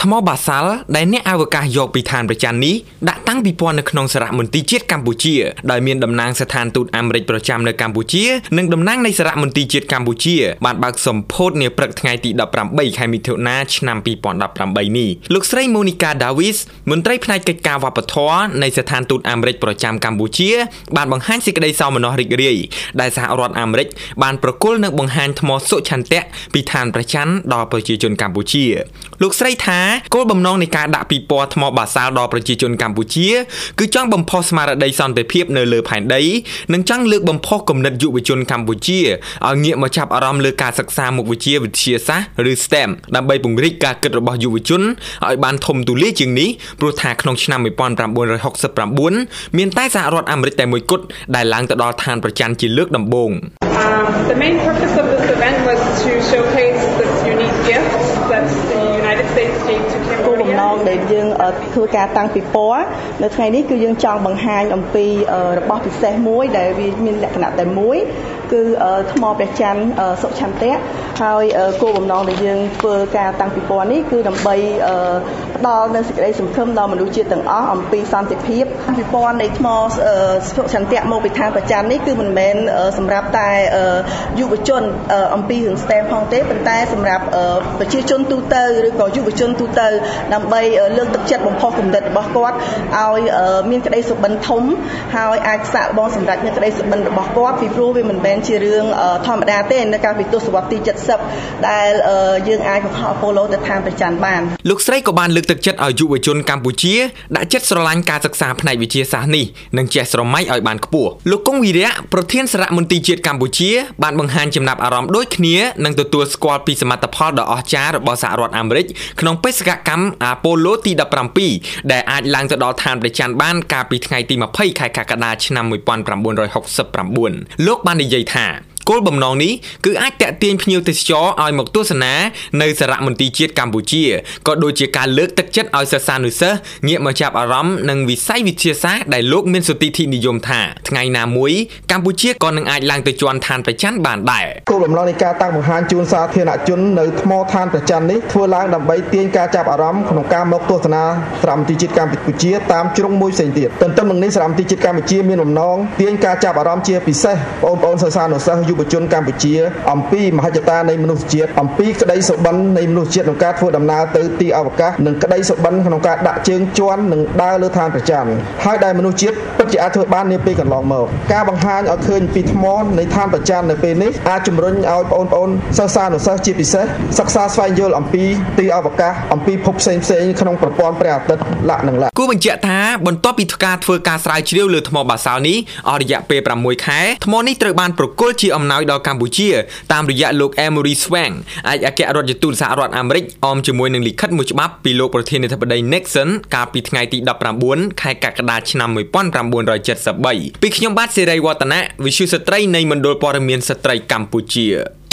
ថ្មបាសាល់ដែលអ្នកអវកាសយកពីឋានប្រច័ណ្ឌនេះដាក់តាំងពីពាន់នៅក្នុងសារមន្ទីរជាតិកម្ពុជាដោយមានតំណាងស្ថានទូតអាមេរិកប្រចាំនៅកម្ពុជានិងតំណាងនៃសារមន្ទីរជាតិកម្ពុជាបានបើកសម្ពោធនាព្រឹកថ្ងៃទី18ខែមិថុនាឆ្នាំ2018នេះលោកស្រី Monica Davis មន្ត្រីផ្នែកកិច្ចការវប្បធម៌នៃស្ថានទូតអាមេរិកប្រចាំកម្ពុជាបានបង្ហាញសេចក្តីសោមនស្សរីករាយដែលសហរដ្ឋអាមេរិកបានប្រគល់នៅបង្ហាញថ្មសុឆន្ទៈពីឋានប្រច័ណ្ឌដល់ប្រជាជនកម្ពុជាលោកស្រីថាគោលបំណងនៃការដាក់ពិព័រណ៍ថ្មបាសាល់ដល់ប្រជាជនកម្ពុជាគឺចង់បំផុសស្មារតីសន្តិភាពនៅលើផែនដីនិងចង់លើកបំផុសគំនិតយុវជនកម្ពុជាឲ្យងាកមកចាប់អារម្មណ៍លើការសិក្សាមុខវិជ្ជាវិទ្យាសាស្ត្រឬ STEM ដើម្បីពង្រីកការគិតរបស់យុវជនឲ្យបានធំទូលាយជាងនេះព្រោះថាក្នុងឆ្នាំ1969មានតែសហរដ្ឋអាមេរិកតែមួយគត់ដែលឡើងទៅដល់ឋានប្រច័ណ្ឌជាលើកដំបូង The main purpose of this event was to showcase this unique gift that the United States gave to Cambodia. គោលបំណងដែលយើងធ្វើការតាំងពិព័រណ៍នៅថ្ងៃនេះគឺយើងចង់បង្ហាញអំពីរបស់ពិសេសមួយដែលវាមានលក្ខណៈតែមួយគឺថ្មព្រះច័ន្ទសុឆន្ទៈហើយគោលបំណងដែលយើងធ្វើការតាំងពិព័រណ៍នេះគឺដើម្បីផ្ដល់នូវសេចក្តីសង្ឃឹមដល់មនុស្សជាតិទាំងអស់អំពីសន្តិភាពពិព័រណ៍នៃថ្មសុឆន្ទៈមកពីឋានប្រច័ណ្ឌនេះគឺមិនមែនសម្រាប់តែយុវជនអំពីរឿង STEM ផងទេប៉ុន្តែសម្រាប់ប្រជាជនទូទៅឬក៏យុវជនទូទៅដើម្បីលើកទឹកចិត្តបំផុសគំនិតរបស់គាត់ឲ្យមានក្តីសុបិនធំហើយអាចសាកល្បងសម្រេចនូវក្តីសុបិនរបស់គាត់ពីព្រោះវាមិនមែនជារឿងធម្មតាទេនៅកាលពីទសវត្សរ៍ទី70ដែលយើងអាចបង្ហោះ Apollo ទៅឋានប្រច័ណ្ឌបានលោកស្រីក៏បានលើកទឹកចិត្តឲ្យយុវជនកម្ពុជាដាក់ចិត្តស្រឡាញ់ការសិក្សាផ្នែកវិទ្យាសាស្ត្រនេះនិងចេះស្រមៃឲ្យបានខ្ពស់លោកគង់វីរៈប្រធានសារមន្ទីរជាតិកម្ពុជាបានបង្ហាញចំណាប់អារម្មណ៍ដូចគ្នានិងទទួលស្គាល់ពីសមិទ្ធផលដ៏អស្ចារ្យរបស់សហរដ្ឋអាមេរិកក្នុងបេសកកម្ម Apollo ទី17ដែលអាចឡើងទៅដល់ឋានប្រច័ណ្ឌបានកាលពីថ្ងៃទី20ខែកក្កដាឆ្នាំ1969លោកបាននិយាយថាគោលបំណងនេះគឺអាចតាក់ទាញភ្ញៀវទេសចរឲ្យមកទស្សនានៅសារមន្ទីរជាតិកម្ពុជាក៏ដូចជាការលើកទឹកចិត្តឲ្យសិស្សានុសិស្សងាកមកចាប់អារម្មណ៍នឹងវិស័យវិទ្យាសាស្ត្រដែលលោកមានសុទិដ្ឋិនិយមថាថ្ងៃណាមួយកម្ពុជាក៏នឹងអាចឡើងទៅជាន់ឋានប្រច័ណ្ឌបានដែរគោលបំណងនៃការតាំងបង្ហាញជូនសាធារណជននៅថ្មឋានប្រច័ណ្ឌនេះធ្វើឡើងដើម្បីទាញការចាប់អារម្មណ៍ក្នុងការមកទស្សនាសារមន្ទីរជាតិកម្ពុជាតាមជ្រុងមួយផ្សេងទៀតទន្ទឹមនឹងនេះសារមន្ទីរជាតិកម្ពុជាមានបំណងទាញការចាប់អារម្មណ៍ជាពិសេសបងប្អូនសិស្សានុសិស្សយុវជនកម្ពុជាអំពីមហិច្ឆតានៃមនុស្សជាតិអំពីក្តីសុបិននៃមនុស្សជាតិក្នុងការធ្វើដំណើរទៅទីអវកាសនិងក្តីសុបិនក្នុងការដាក់ជើងជាន់និងដើរលើឋានប្រច័ណ្ឌហើយដែលមនុស្សជាតិពិតជាអាចធ្វើបាននាពេលកន្លងមកការបង្ហាញឲ្យឃើញពីថ្មនៃឋានប្រច័ណ្ឌនៅពេលនេះអាចជំរុញឲ្យបងប្អូនសិស្សានុសិស្សជាពិសេសសិក្សាស្វែងយល់អំពីទីអវកាសអំពីភពផ្សេងៗក្នុងប្រព័ន្ធព្រះអាទិត្យលក្ខណៈគួរបញ្ជាក់ថាបន្ទាប់ពីការធ្វើការស្រាវជ្រាវលើថ្មបាសាល់នេះអស់រយៈពេល6ខែថ្មនេះត្រូវបានប្រគល់ជាអំណោយដល់កម្ពុជាតាមរយៈលោក Emory Swank ឯកអគ្គរដ្ឋទូតសហរដ្ឋអាមេរិកអមជាមួយនឹងលិខិតមួយច្បាប់ពីលោកប្រធានាធិបតី Nixon កាលពីថ្ងៃទី19ខែកក្កដាឆ្នាំ1973ពីខ្ញុំបាទសេរីវឌ្ឍនៈវិទ្យុស្ត្រីនៃមណ្ឌលព័ត៌មានស្ត្រីកម្ពុជា